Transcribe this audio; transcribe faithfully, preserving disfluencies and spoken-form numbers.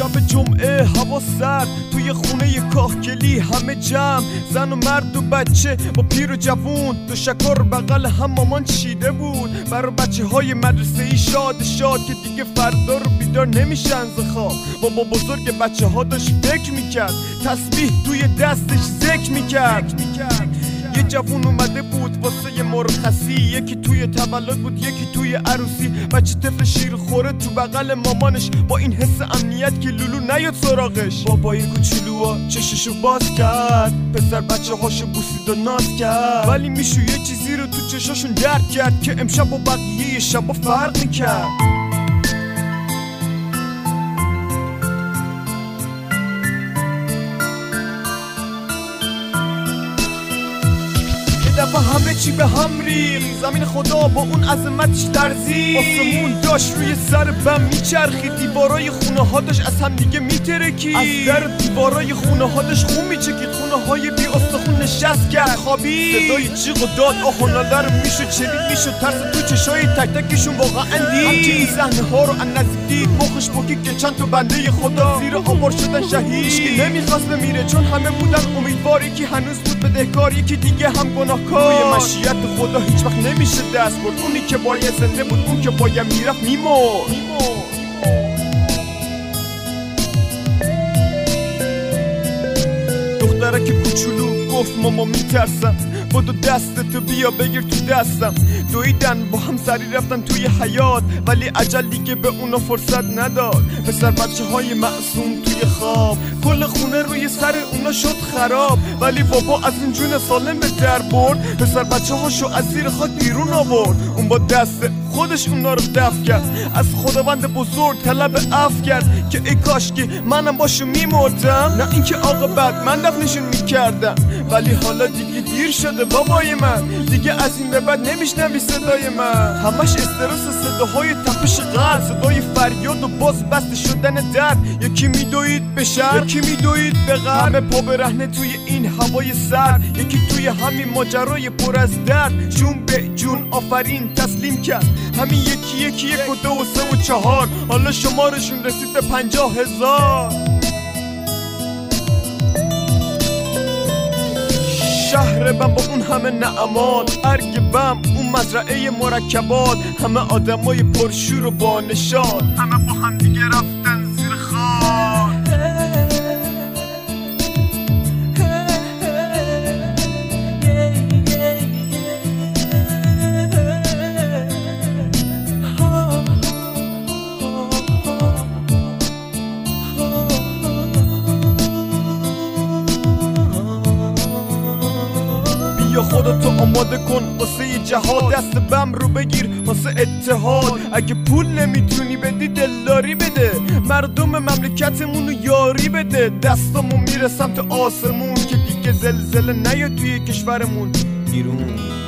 شب جمعه هوا سرد، توی خونه کاهگلی همه جمع، زن و مرد و بچه با پیر و جوون، دو شکار بغل هم مامان چیده بود برای بچه های مدرسه ای شاد شاد که دیگه فردا رو بیدار نمیشن ز خواب. بابا بزرگ بچه ها داشت فکر میکرد، تسبیح توی دستش ذکر میکرد. یه جوون اومده بود واسه یه مرخصی، یکی توی تولد بود یکی توی عروسی. بچه طفل شیر خوره تو بغل مامانش، با این حس امنیت که لولو نیاد سراغش. بابای کوچولوها چششو باز کرد، پسر بچه هاشو بوسید و ناز کرد، ولی میشو یه چیزی رو تو چشاشون درک کرد که امشب و بقیه شبا فرق میکرد. دفعه همه چی به هم ریخ، زمین خدا با اون عظمتش لرزید، آسمون داشت روی سر بم میچرخید، دیوارای خونه ها داشت از هم دیگه میترکید، از در دیوارای خونه ها داشت خون میچکید، خونه های بی استخون نشست کرد خوابید. صدای جیغ و داد آه و ناله رو میشد چلید، میشد ترس تو چشای تک تکشون واقعا دید. که این صحنه ها رو از نزدیک دید، مخش بکید که چند تا بنده خدا زیر آوار شدن شهید. هیچکی نمیخواست بمیره چون همه بودن امیدوار، یکی هنوز بود بدهکار، یکی دیگه هم گناه روی مشیت خدا هیچ وقت نمیشه دست برد، اونی که باید زنده بود اون که باید میرفت میمرد. دختره که کوچولو گفت ماما میترسم، بدو دستتو بیا بگیر تو دستم. دویدن با هم سری رفتن توی حیات، ولی عجل دیگه به اونا فرصت نداد. پسر بچه های معصوم توی خواب، کل خونه روی سر اونا شد خراب، ولی بابا از این جون سالم به در برد، پسر بچه هاشو از زیر خاک بیرون آورد. اون با دست خودش اونا رو دفع کرد، از خداوند بزرگ طلب عفو کرد که ای کاش که منم باشو میمردم، نه اینکه عاقبت من دفنشون میکردم. ولی حالا دیگه دیر شده بابای من، دیگه از این به بعد نمیشنوی صدای من، همش استرس صداهای تپش قلب، صدای فریاد و باز بسته شدن درد. یکی میدوید به شرق یکی میدوید به غرب، همه پا برهنه توی این هوای سرد، یکی توی همین ماجرای پر از درد جون به جون آفرین تسلیم کرد. همین یکی یکی یک و دو و سه و چهار، حالا شمارشون رسید به پنجاه هزار. شهر بم با اون همه نعمات، ارگ بم اون مزرعه مرکبات، همه آدمای پرشور و با نشاط، همه با هم دیگه رفتن زیر خاک. یا خودتو آماده کن واسه یه جهاد، دست بم رو بگیر واسه اتحاد. اگه پول نمیتونی بدی دلداری بده، مردم مملکتمونو یاری بده. دستامو میره سمت آسمون که دیگه زلزله نیاد توی کشورمون ایران.